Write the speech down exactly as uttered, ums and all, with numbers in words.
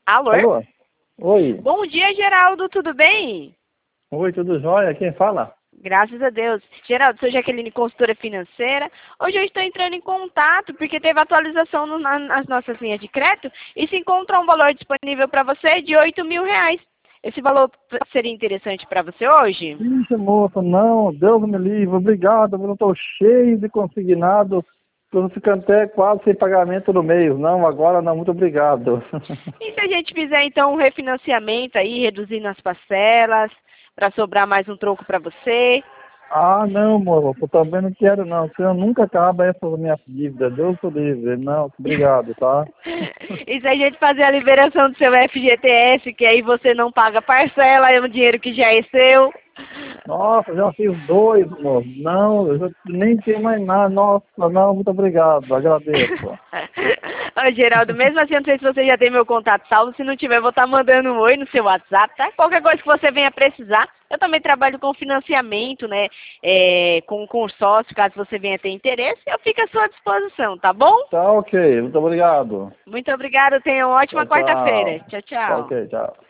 Alô? Alô? Oi. Bom dia, Geraldo, tudo bem? Oi, tudo jóia? Quem fala? Graças a Deus. Geraldo, sou Jaqueline, consultora financeira. Hoje eu estou entrando em contato porque teve atualização no, na, nas nossas linhas de crédito e se encontra um valor disponível para você de oito mil reais. Esse valor seria interessante para você hoje? Ixi, moça, não, Deus me livre, obrigado, eu não estou cheio de consignado, estou ficando até quase sem pagamento no mês. Não, agora não, muito obrigado. E se a gente fizer então um refinanciamento aí, reduzindo as parcelas, para sobrar mais um troco para você? Ah, não, moça, eu também não quero não, o senhor nunca acaba essas minhas dívidas, Deus me livre. Não, obrigado, tá? E se a gente fazer a liberação do seu F G T S, que aí você não paga parcela, é um dinheiro que já é seu? Nossa, já fiz dois, moço. Não, eu já nem tenho mais nada. Nossa, não, muito obrigado, agradeço. Ô, Geraldo, mesmo assim, eu não sei se você já tem meu contato salvo. Se não tiver, eu vou estar mandando um oi no seu WhatsApp, tá? Qualquer coisa que você venha precisar. Eu também trabalho com financiamento, né? É, com consórcio, caso você venha ter interesse, eu fico à sua disposição, tá bom? Tá ok, muito obrigado. Muito obrigada, tenha uma ótima Tchau, tchau. quarta-feira. Tchau, Tá tchau. ok, tchau.